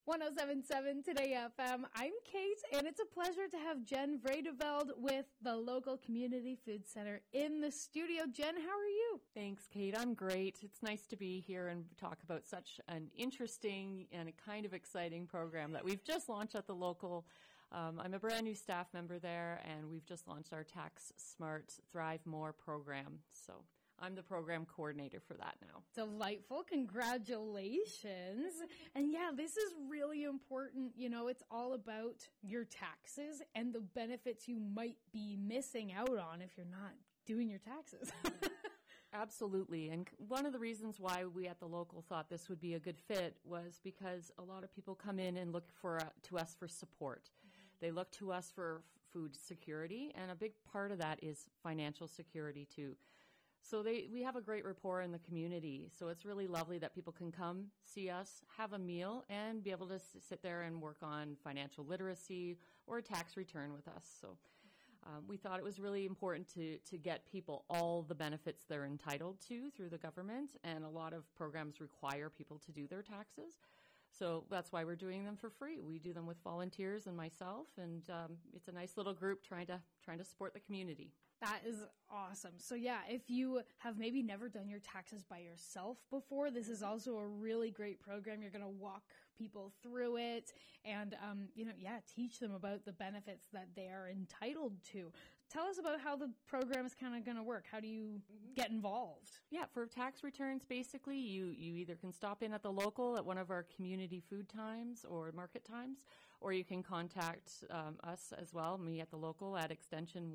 107.7 Today FM. I'm Kate, and it's a pleasure to have Jen Vredeveld with the local community food center in the studio. Jen, how are you? Thanks, Kate. I'm great. It's nice to be here and talk about such an interesting and a kind of exciting program that we've just launched at the local. I'm a brand new staff member there, and we've just launched our Tax Smart Thrive More program. So I'm the program coordinator for that now. Delightful. Congratulations. And yeah, this is really important. You know, it's all about your taxes and the benefits you might be missing out on if you're not doing your taxes. Absolutely. And one of the reasons why we at the local thought this would be a good fit was because a lot of people come in and look to us for support. They look to us for food security, and a big part of that is financial security too. So we have a great rapport in the community. So it's really lovely that people can come, see us, have a meal, and be able to sit there and work on financial literacy or a tax return with us. So we thought it was really important to get people all the benefits they're entitled to through the government, and a lot of programs require people to do their taxes. So that's why we're doing them for free. We do them with volunteers and myself, and it's a nice little group trying to support the community. That is awesome. So yeah, if you have maybe never done your taxes by yourself before, this is also a really great program. You're going to walk people through it and, teach them about the benefits that they are entitled to. Tell us about how the program is kind of going to work. How do you get involved? Yeah, for tax returns, basically, you either can stop in at the local at one of our community food times or market times, or you can contact us as well, me at the local at extension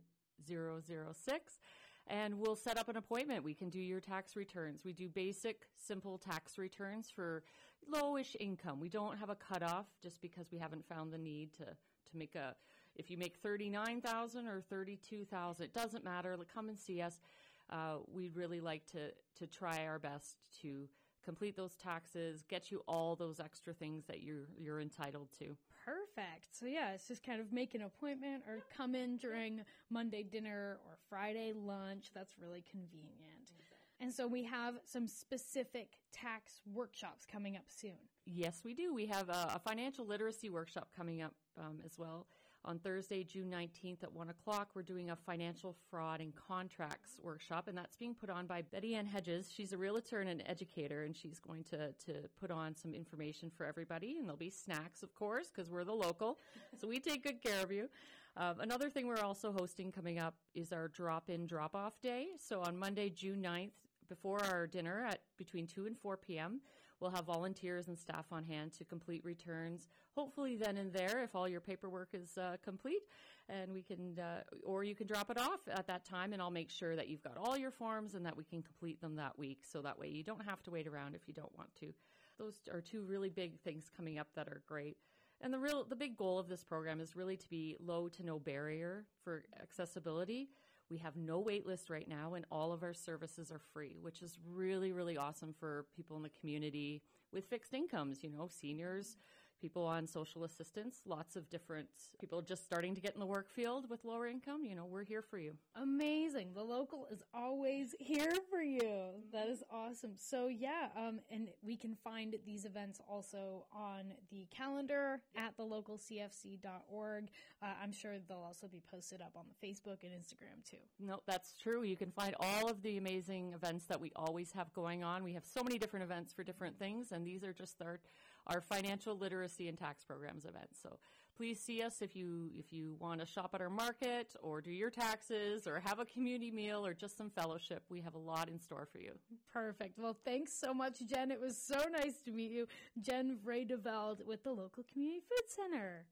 1006, and we'll set up an appointment. We can do your tax returns. We do basic, simple tax returns for lowish income. We don't have a cutoff just because we haven't found the need to make if you make $39,000 or $32,000, it doesn't matter. Come and see us. We'd really like to try our best to complete those taxes, get you all those extra things that you're entitled to. Perfect. So yeah, it's just kind of make an appointment or come in during Monday dinner or Friday lunch. That's really convenient. And so we have some specific tax workshops coming up soon. Yes, we do. We have a financial literacy workshop coming up as well. On Thursday, June 19th at 1 o'clock, we're doing a financial fraud and contracts workshop, and that's being put on by Betty Ann Hedges. She's a realtor and an educator, and she's going to put on some information for everybody, and there'll be snacks, of course, because we're the local, so we take good care of you. Another thing we're also hosting coming up is our drop-in, drop-off day. So on Monday, June 9th, before our dinner at between 2 and 4 p.m., we'll have volunteers and staff on hand to complete returns, hopefully then and there if all your paperwork is complete, and we can, or you can drop it off at that time, and I'll make sure that you've got all your forms and that we can complete them that week, so that way you don't have to wait around if you don't want to. Those are two really big things coming up that are great. And the big goal of this program is really to be low to no barrier for accessibility. We have no wait list right now, and all of our services are free, which is really, really awesome for people in the community with fixed incomes, seniors, people on social assistance, lots of different people just starting to get in the work field with lower income. We're here for you. Amazing. The local is always here for you. That is awesome. So yeah, and we can find these events also on the calendar at thelocalcfc.org. I'm sure they'll also be posted up on the Facebook and Instagram too. No, that's true. You can find all of the amazing events that we always have going on. We have so many different events for different things, and these are just our financial literacy and tax programs events. So please see us if you want to shop at our market or do your taxes or have a community meal or just some fellowship. We have a lot in store for you. Perfect. Well, thanks so much, Jen. It was so nice to meet you. Jen Vredeveld with the local community food center.